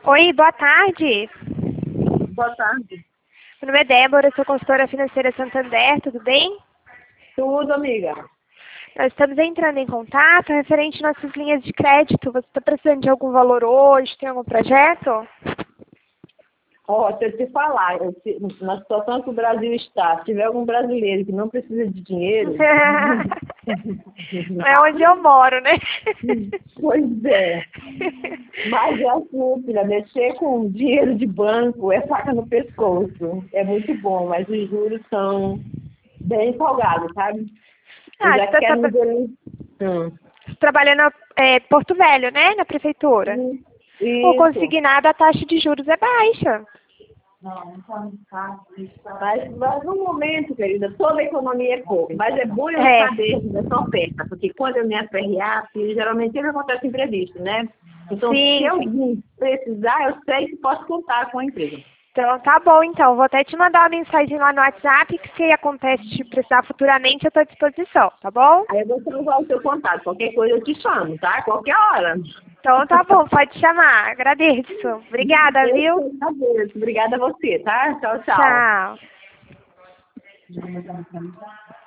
Oi, boa tarde. Boa tarde. Meu nome é Débora, eu sou consultora financeira Santander, tudo bem? Tudo, amiga. Nós estamos entrando em contato referente às nossas linhas de crédito. Você está precisando de algum valor hoje? Tem algum projeto? Ó, se eu te falar, na situação que o Brasil está, se tiver algum brasileiro que não precisa de dinheiro, Não é onde eu moro, né? pois é. Mas é assim, filha, mexer com dinheiro de banco é faca no pescoço. É muito bom, mas os juros são bem salgados, sabe? Eu Ah, já você está quero me ver. trabalhando em Porto Velho, né? Na prefeitura. O Isso. consignado, a taxa de juros é baixa. Mas no momento, querida, toda a economia é pouco. Mas é bom eu É. saber dessa oferta, porque quando eu me aperrear, geralmente sempre acontece imprevisto, né? Então, se Sim, eu sim. precisar, eu sei que posso contar com a empresa. Então tá bom, então. Vou até te mandar uma mensagem lá no WhatsApp que se acontece de precisar futuramente, eu estou à disposição, tá bom? Aí eu vou salvar o seu contato. Qualquer coisa eu te chamo, tá? Qualquer hora. Então tá bom, pode chamar. Agradeço. Obrigada, Eu viu? que agradeço. Obrigada a você, tá? Tchau, tchau. Tchau.